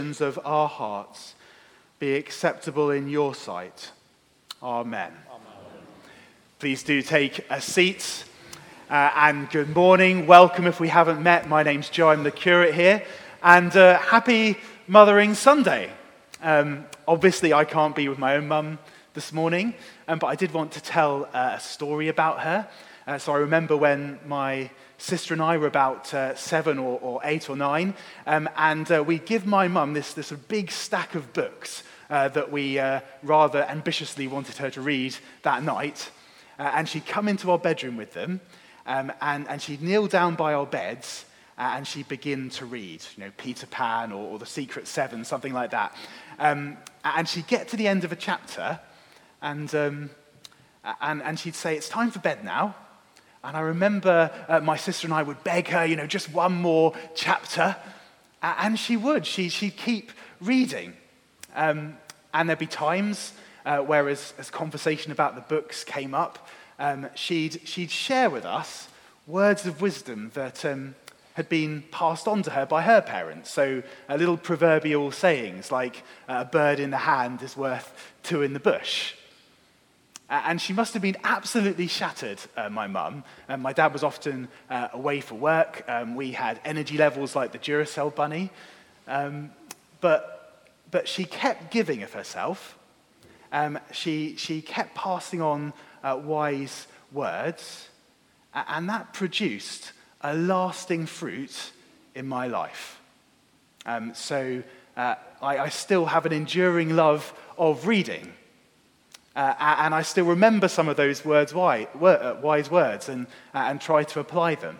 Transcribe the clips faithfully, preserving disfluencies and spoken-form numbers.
of our hearts be acceptable in your sight. Amen. Amen. Please do take a seat. Uh, and good morning. Welcome if we haven't met. My name's Joe. I'm the curate here. And uh, happy Mothering Sunday. Um, obviously, I can't be with my own mum this morning, um, but I did want to tell uh, a story about her. Uh, so I remember when my sister and I were about uh, seven or, or eight or nine, um, and uh, we give my mum this, this big stack of books uh, that we uh, rather ambitiously wanted her to read that night. Uh, and she'd come into our bedroom with them, um, and, and she'd kneel down by our beds, uh, and she'd begin to read, you know, Peter Pan or, or The Secret Seven, something like that. Um, and she'd get to the end of a chapter, and, um, and, and she'd say, "It's time for bed now." And I remember uh, my sister and I would beg her, you know, just one more chapter. Uh, and she would. She, she'd keep reading. Um, and there'd be times uh, where as, as conversation about the books came up, um, she'd, she'd share with us words of wisdom that um, had been passed on to her by her parents. So uh, little proverbial sayings like, uh, "A bird in the hand is worth two in the bush." And she must have been absolutely shattered, uh, my mum. Um, my dad was often uh, away for work. Um, we had energy levels like the Duracell bunny. Um, but, but she kept giving of herself. Um, she, she kept passing on uh, wise words. And that produced a lasting fruit in my life. Um, so uh, I, I still have an enduring love of reading. Uh, and I still remember some of those words, wise, wise words, and, and try to apply them.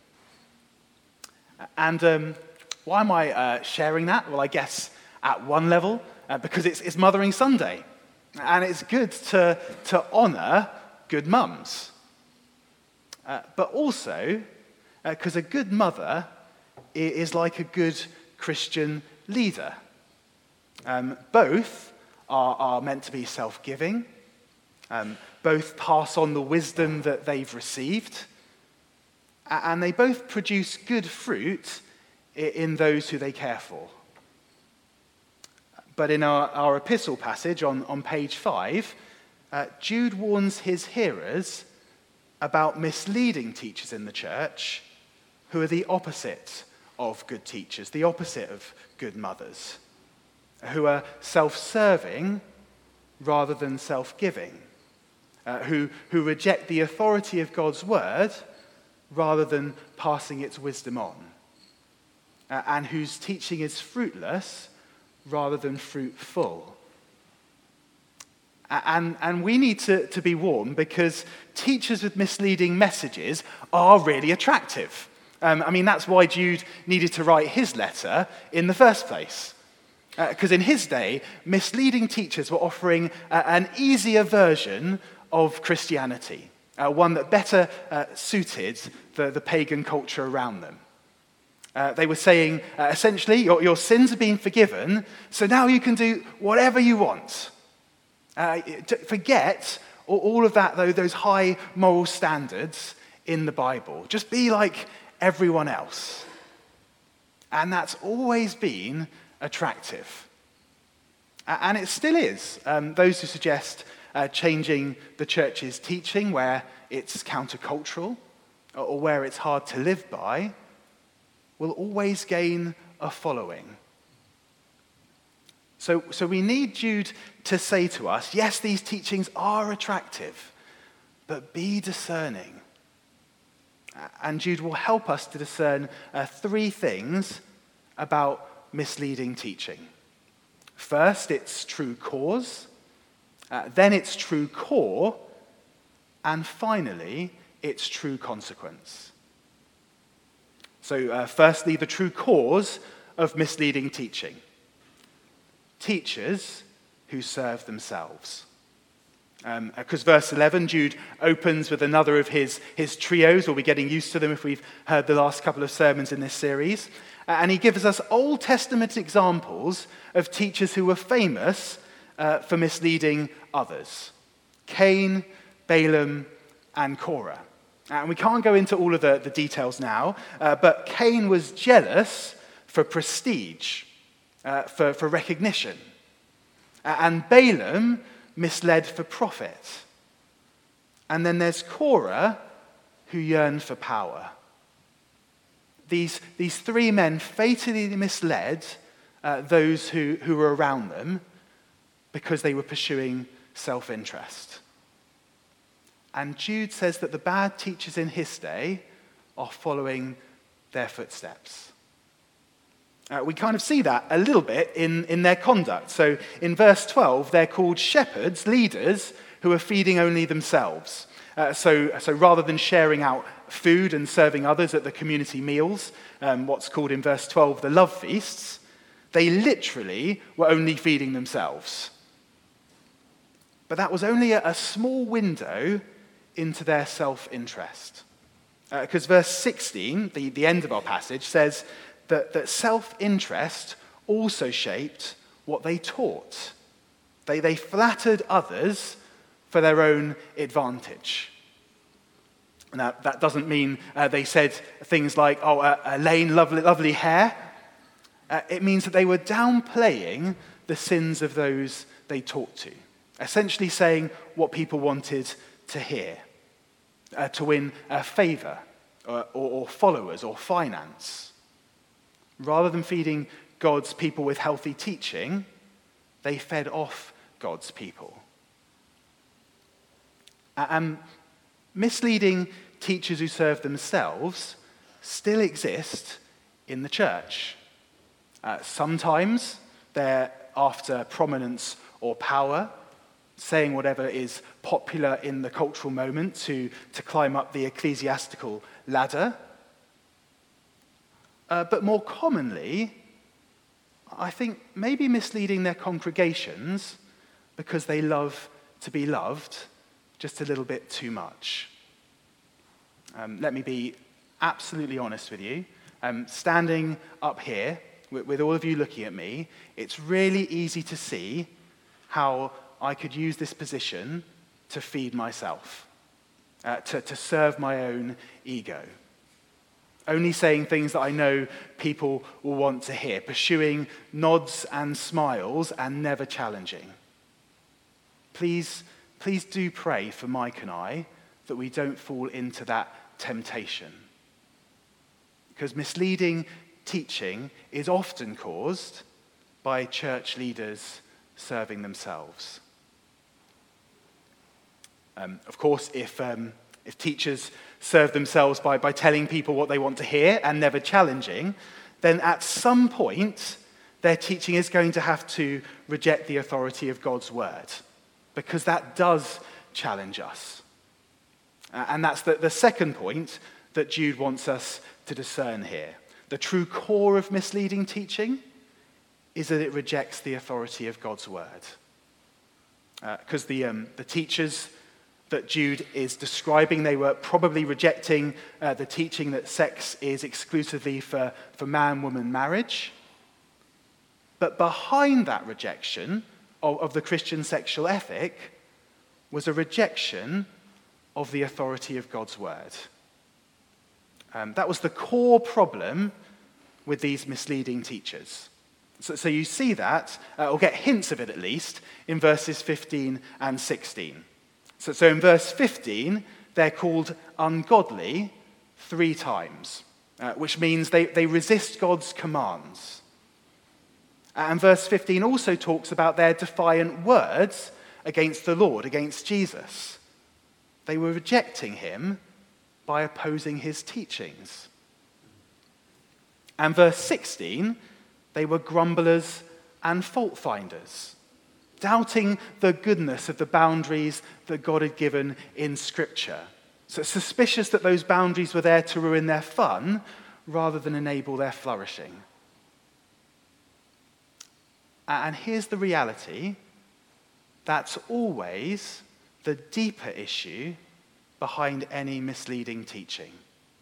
And um, why am I uh, sharing that? Well, I guess at one level, uh, because it's, it's Mothering Sunday. And it's good to, to honour good mums. Uh, but also, because uh, a good mother is like a good Christian leader. Um, both Are, are meant to be self-giving. Um, both pass on the wisdom that they've received. And they both produce good fruit in those who they care for. But in our, our epistle passage on, on page five, uh, Jude warns his hearers about misleading teachers in the church who are the opposite of good teachers, the opposite of good mothers, who are self-serving rather than self-giving, uh, who, who reject the authority of God's word rather than passing its wisdom on, uh, and whose teaching is fruitless rather than fruitful. And, and we need to, to be warned because teachers with misleading messages are really attractive. Um, I mean, that's why Jude needed to write his letter in the first place. Because uh, in his day, misleading teachers were offering uh, an easier version of Christianity, uh, one that better uh, suited the, the pagan culture around them. Uh, they were saying, uh, essentially, your, your sins have been forgiven, so now you can do whatever you want. Uh, forget all, all of that, though, those high moral standards in the Bible. Just be like everyone else. And that's always been attractive. And it still is. Um, those who suggest uh, changing the church's teaching where it's countercultural or where it's hard to live by will always gain a following. So, so we need Jude to say to us, yes, these teachings are attractive, but be discerning. And Jude will help us to discern uh, three things about misleading teaching. First, its true cause, uh, then its true core, and finally, its true consequence. So, uh, firstly, the true cause of misleading teaching. Teachers who serve themselves. Because um, verse eleven, Jude opens with another of his, his trios. We'll be getting used to them if we've heard the last couple of sermons in this series. And he gives us Old Testament examples of teachers who were famous uh, for misleading others. Cain, Balaam, and Korah. And we can't go into all of the, the details now, uh, but Cain was jealous for prestige. uh, for, for recognition. Uh, and Balaam misled for profit. And then there's Korah, who yearned for power. These, these three men fatally misled uh, those who, who were around them because they were pursuing self-interest. And Jude says that the bad teachers in his day are following their footsteps. Uh, we kind of see that a little bit in, in their conduct. So in verse twelve, they're called shepherds, leaders, who are feeding only themselves. Uh, so, so rather than sharing out food and serving others at the community meals, um, what's called in verse twelve the love feasts, they literally were only feeding themselves. But that was only a, a small window into their self-interest. Because uh, verse sixteen, the, the end of our passage, says that, that self-interest also shaped what they taught. They, they flattered others for their own advantage. Now, that doesn't mean uh, they said things like, oh, uh, Elaine, lovely, lovely hair. Uh, it means that they were downplaying the sins of those they talked to, essentially saying what people wanted to hear, uh, to win uh, favor or, or, or followers or finance. Rather than feeding God's people with healthy teaching, they fed off God's people. And misleading teachers who serve themselves still exist in the church. Uh, sometimes they're after prominence or power, saying whatever is popular in the cultural moment to, to climb up the ecclesiastical ladder. Uh, but more commonly, I think maybe misleading their congregations because they love to be loved just a little bit too much. Um, let me be absolutely honest with you. Um, standing up here, with, with all of you looking at me, it's really easy to see how I could use this position to feed myself, uh, to, to serve my own ego. Only saying things that I know people will want to hear, pursuing nods and smiles and never challenging. Please Please do pray for Mike and I that we don't fall into that temptation. Because misleading teaching is often caused by church leaders serving themselves. Um, of course, if, um, if teachers serve themselves by, by telling people what they want to hear and never challenging, then at some point their teaching is going to have to reject the authority of God's word. Because that does challenge us. Uh, and that's the, the second point that Jude wants us to discern here. The true core of misleading teaching is that it rejects the authority of God's word. Because uh, the, um, the teachers that Jude is describing, they were probably rejecting uh, the teaching that sex is exclusively for, for man-woman marriage. But behind that rejection of the Christian sexual ethic was a rejection of the authority of God's word. Um, that was the core problem with these misleading teachers. So, so you see that, uh, or get hints of it at least, in verses fifteen and sixteen. So, so in verse fifteen, they're called ungodly three times, uh, which means they, they resist God's commands. And verse fifteen also talks about their defiant words against the Lord, against Jesus. They were rejecting him by opposing his teachings. And verse sixteen, they were grumblers and fault finders, doubting the goodness of the boundaries that God had given in Scripture. So suspicious that those boundaries were there to ruin their fun rather than enable their flourishing. And here's the reality. That's always the deeper issue behind any misleading teaching.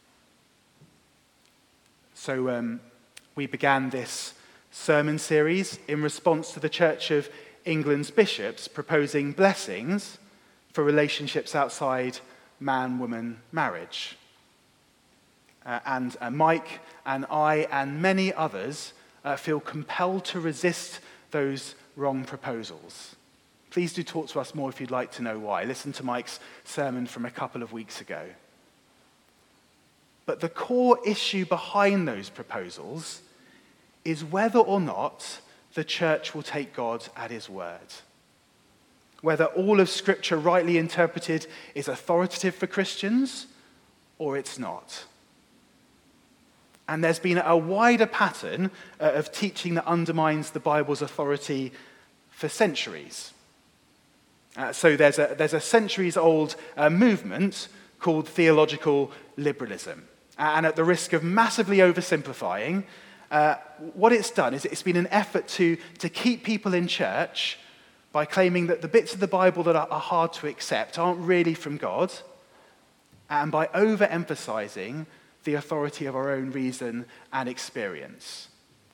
So um, we began this sermon series in response to the Church of England's bishops proposing blessings for relationships outside man-woman marriage. Uh, and uh, Mike and I and many others uh, feel compelled to resist those wrong proposals. Please do talk to us more if you'd like to know why. Listen to Mike's sermon from a couple of weeks ago. But the core issue behind those proposals is whether or not the church will take God at his word. Whether all of Scripture rightly interpreted is authoritative for Christians or it's not. And there's been a wider pattern uh, of teaching that undermines the Bible's authority for centuries. Uh, so there's a, there's a centuries-old uh, movement called theological liberalism. And at the risk of massively oversimplifying, uh, what it's done is it's been an effort to, to keep people in church by claiming that the bits of the Bible that are, are hard to accept aren't really from God, and by overemphasizing the authority of our own reason and experience.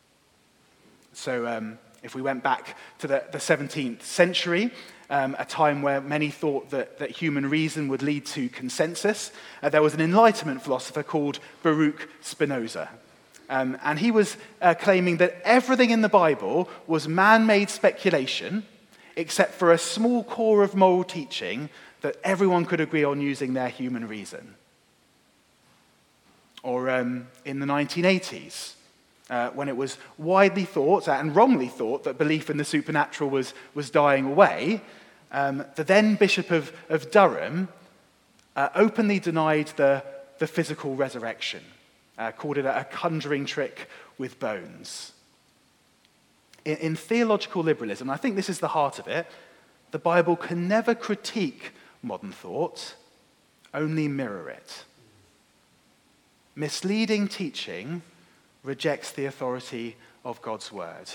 So um, if we went back to the, the seventeenth century, um, a time where many thought that, that human reason would lead to consensus, uh, there was an Enlightenment philosopher called Baruch Spinoza. Um, and he was uh, claiming that everything in the Bible was man-made speculation, except for a small core of moral teaching that everyone could agree on using their human reason. Or um, in the nineteen eighties, uh, when it was widely thought, and wrongly thought, that belief in the supernatural was, was dying away, um, the then Bishop of, of Durham uh, openly denied the, the physical resurrection, uh, called it a, a conjuring trick with bones. In, in theological liberalism, I think this is the heart of it, the Bible can never critique modern thought, only mirror it. Misleading teaching rejects the authority of God's word.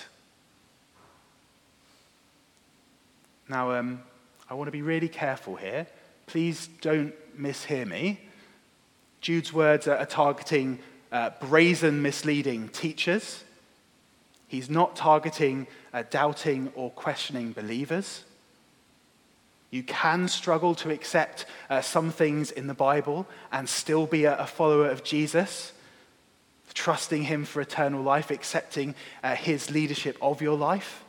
Now, um, I want to be really careful here. Please don't mishear me. Jude's words are targeting uh, brazen, misleading teachers. He's not targeting uh, doubting or questioning believers. You can struggle to accept uh, some things in the Bible and still be a, a follower of Jesus, trusting him for eternal life, accepting uh, his leadership of your life.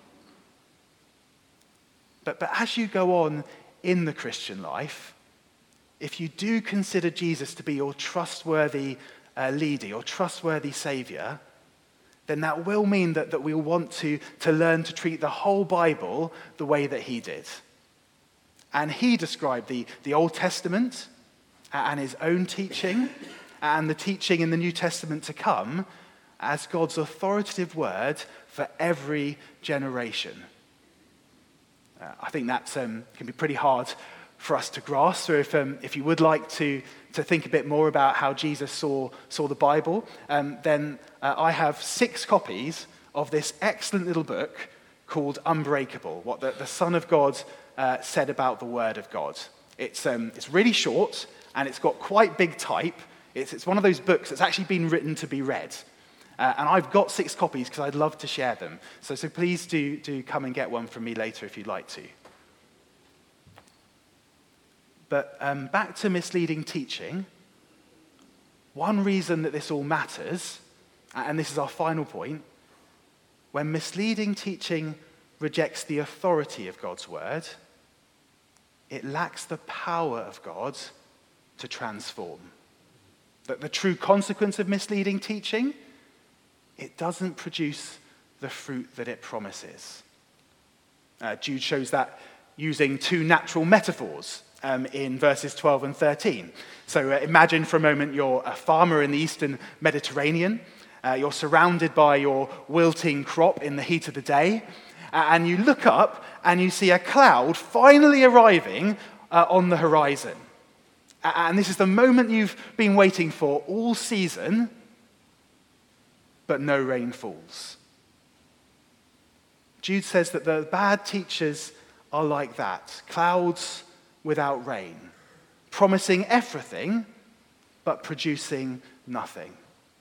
But, but as you go on in the Christian life, if you do consider Jesus to be your trustworthy uh, leader, your trustworthy savior, then that will mean that, that we'll want to, to learn to treat the whole Bible the way that he did. And he described the, the Old Testament and his own teaching and the teaching in the New Testament to come as God's authoritative word for every generation. Uh, I think that um, can be pretty hard for us to grasp. So if, um, if you would like to, to think a bit more about how Jesus saw, saw the Bible, um, then uh, I have six copies of this excellent little book called Unbreakable, what the, the Son of God Uh, said about the Word of God. It's um, it's really short, and it's got quite big type. It's, it's one of those books that's actually been written to be read. Uh, and I've got six copies because I'd love to share them. So, so please do, do come and get one from me later if you'd like to. But um, back to misleading teaching. One reason that this all matters, and this is our final point, when misleading teaching rejects the authority of God's word, it lacks the power of God to transform. But the true consequence of misleading teaching, it doesn't produce the fruit that it promises. Uh, Jude shows that using two natural metaphors um, in verses twelve and thirteen. So uh, imagine for a moment you're a farmer in the eastern Mediterranean. Uh, you're surrounded by your wilting crop in the heat of the day. And you look up and you see a cloud finally arriving uh, on the horizon. And this is the moment you've been waiting for all season, but no rain falls. Jude says that the bad teachers are like that, clouds without rain, promising everything, but producing nothing.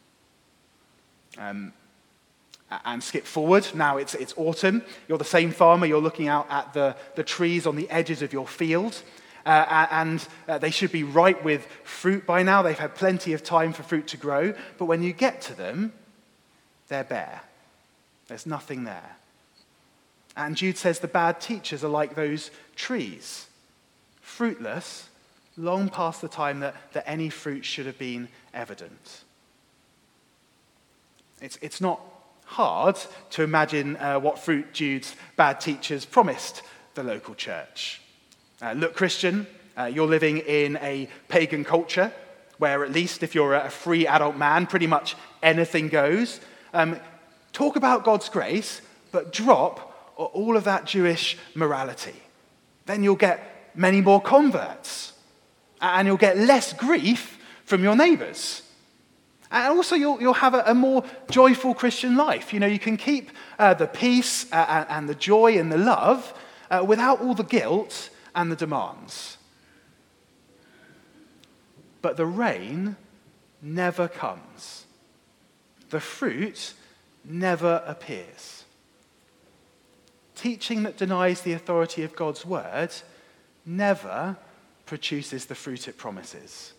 Um, And skip forward. Now it's it's autumn. You're the same farmer. You're looking out at the, the trees on the edges of your field. Uh, and uh, they should be ripe with fruit by now. They've had plenty of time for fruit to grow. But when you get to them, they're bare. There's nothing there. And Jude says the bad teachers are like those trees, fruitless, long past the time that, that any fruit should have been evident. It's, it's not hard to imagine uh, what fruit Jude's bad teachers promised the local church. Uh, look, Christian, uh, you're living in a pagan culture where at least if you're a free adult man, pretty much anything goes. Um, talk about God's grace, but drop all of that Jewish morality. Then you'll get many more converts, and you'll get less grief from your neighbors. And also you'll, you'll have a, a more joyful Christian life. You know, you can keep uh, the peace uh, and the joy and the love uh, without all the guilt and the demands. But the rain never comes. The fruit never appears. Teaching that denies the authority of God's word never produces the fruit it promises.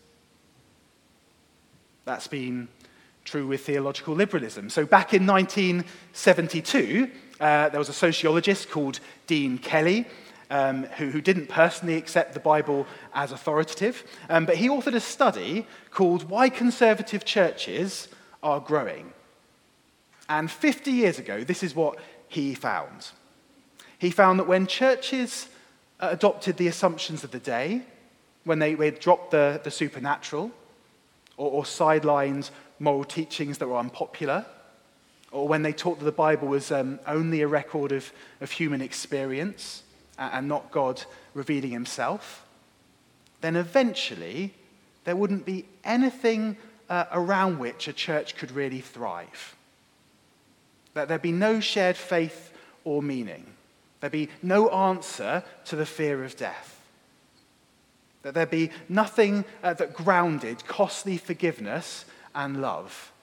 That's been true with theological liberalism. So back in nineteen seventy-two, uh, there was a sociologist called Dean Kelly um, who, who didn't personally accept the Bible as authoritative, um, but he authored a study called Why Conservative Churches Are Growing. And fifty years ago, this is what he found. He found that when churches adopted the assumptions of the day, when they, they dropped the, the supernatural, or, or sidelined moral teachings that were unpopular, or when they taught that the Bible was um, only a record of, of human experience and not God revealing himself, then eventually there wouldn't be anything uh, around which a church could really thrive. That there'd be no shared faith or meaning. There'd be no answer to the fear of death. That there'd be nothing uh, that grounded costly forgiveness and love.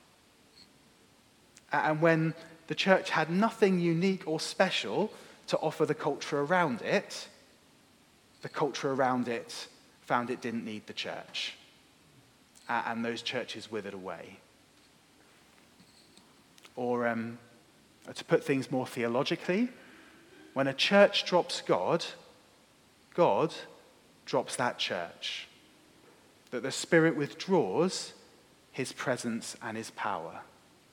And when the church had nothing unique or special to offer the culture around it, the culture around it found it didn't need the church. And those churches withered away. Or um, to put things more theologically, when a church drops God, God drops that church. That the Spirit withdraws his presence and his power.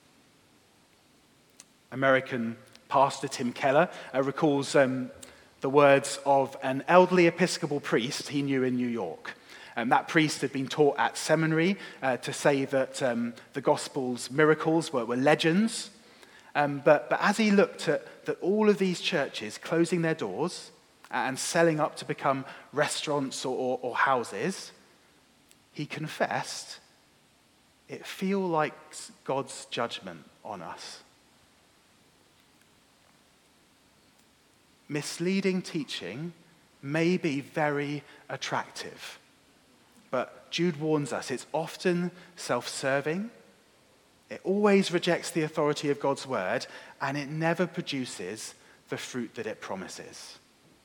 American pastor Tim Keller uh, recalls um, the words of an elderly Episcopal priest he knew in New York. And that priest had been taught at seminary uh, to say that um, the Gospel's miracles were, were legends. Um, but, but as he looked at that all of these churches closing their doors and selling up to become restaurants or, or, or houses, he confessed, it feels like God's judgment on us. Misleading teaching may be very attractive, but Jude warns us it's often self-serving. It always rejects the authority of God's word, and it never produces the fruit that it promises.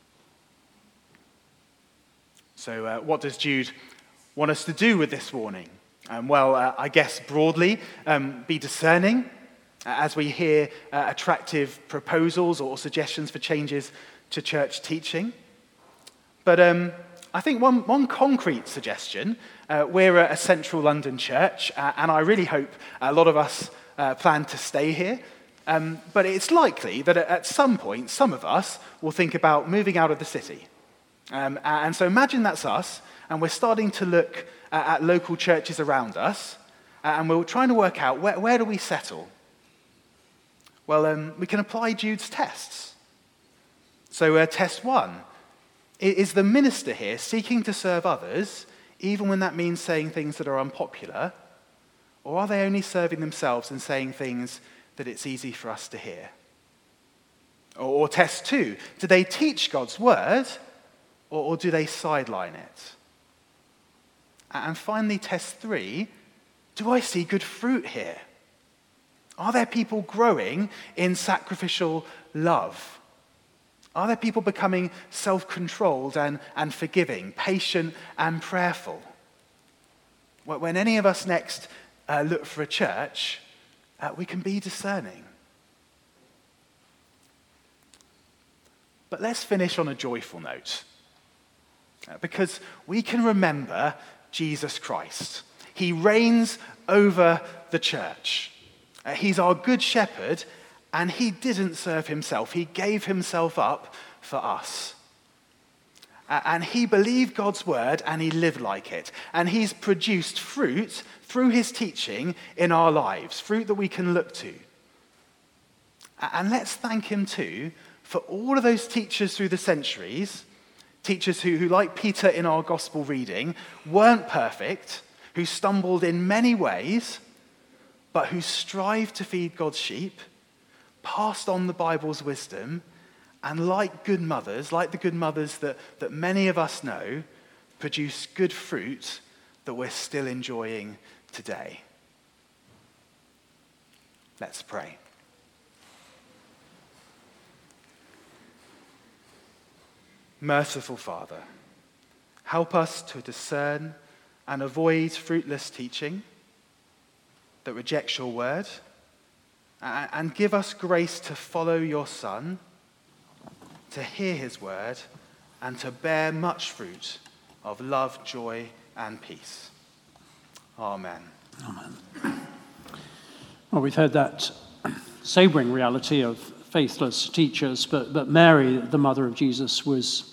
So uh, what does Jude want us to do with this warning? Um, well, uh, I guess broadly, um, be discerning uh, as we hear uh, attractive proposals or suggestions for changes to church teaching. But um, I think one, one concrete suggestion, uh, we're a central London church, uh, and I really hope a lot of us uh, plan to stay here. Um, but it's likely that at some point, some of us will think about moving out of the city. Um, and so imagine that's us, and we're starting to look at, at local churches around us, and we're trying to work out where, where do we settle? Well, um, we can apply Jude's tests. So uh, test one. Is the minister here seeking to serve others, even when that means saying things that are unpopular? Or are they only serving themselves and saying things that it's easy for us to hear? Or, or test two, do they teach God's word, or, or do they sideline it? And finally, test three, do I see good fruit here? Are there people growing in sacrificial love? Are there people becoming self-controlled and, and forgiving, patient and prayerful? When any of us next uh, look for a church, uh, we can be discerning. But let's finish on a joyful note. Because we can remember Jesus Christ. He reigns over the church. Uh, he's our good shepherd, and he didn't serve himself. He gave himself up for us. Uh, and he believed God's word, and he lived like it. And he's produced fruit through his teaching in our lives, fruit that we can look to. Uh, and let's thank him too for all of those teachers through the centuries, teachers who, who, like Peter in our gospel reading, weren't perfect, who stumbled in many ways, but who strived to feed God's sheep, passed on the Bible's wisdom, and like good mothers, like the good mothers that, that many of us know, produce good fruit that we're still enjoying today. Let's pray. Merciful Father, help us to discern and avoid fruitless teaching that rejects your word, and give us grace to follow your Son, to hear his word, and to bear much fruit of love, joy, and peace. Amen. Amen. Well, we've heard that sobering reality of faithless teachers, but, but Mary, the mother of Jesus, was